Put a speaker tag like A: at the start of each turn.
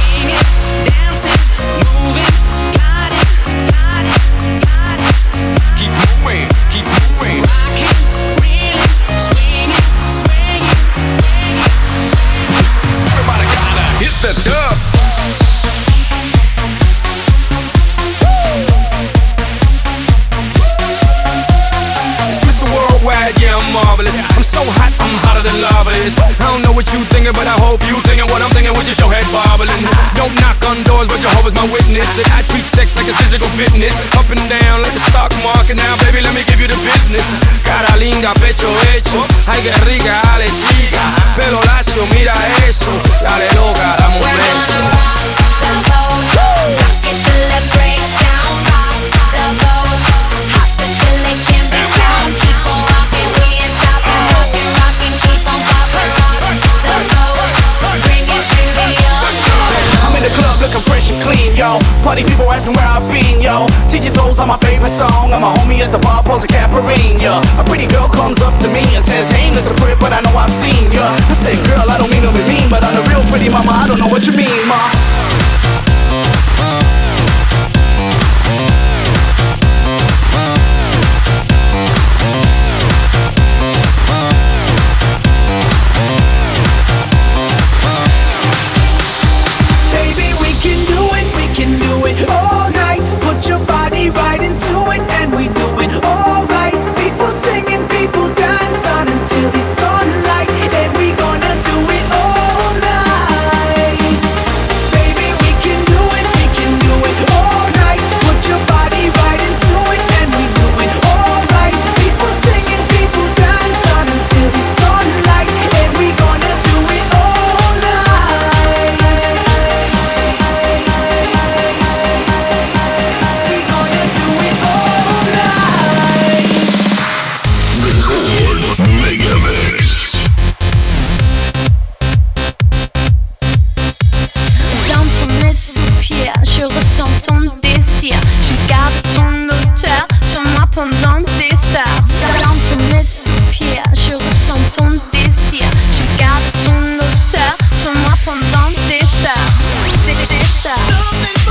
A: I'm so hot, I'm hotter than lava is. I don't know what you thinking, but I hope you thinking what I'm thinking with your head bobbling. Don't knock on doors, but Jehovah's my witness. I treat sex like it's physical fitness. Up and down like the stock market. Now, baby, let me give you the business. Cara linda, pecho hecho. Ay, que rica, dale chica. Pelo lacio, mira eso. Dale loca, dame un beso.
B: Yo, party people asking where I've been, yo. TG throws on my favorite song. I'm a homie at the bar, posing Caparine, yeah. A pretty girl comes up to me and says, hey, Mr. Pretty, but I know I've seen ya. I say, girl, I don't mean to be mean, but I'm the real pretty mama, I don't know what you mean, ma.
C: All night, put your body right into it, and we do it all right. People singing, people dance on until the sunlight, and we gonna do it all night. Baby, we can do it all night. Put your body right into it, and we do it all right. People singing, people dance on until the sunlight, and we gonna do it all night.
D: Je ressens ton désir, je garde ton odeur sur moi pendant des heures. Dans tous mes soupirs, je ressens ton désir, je garde ton odeur sur moi pendant des heures. Des heures.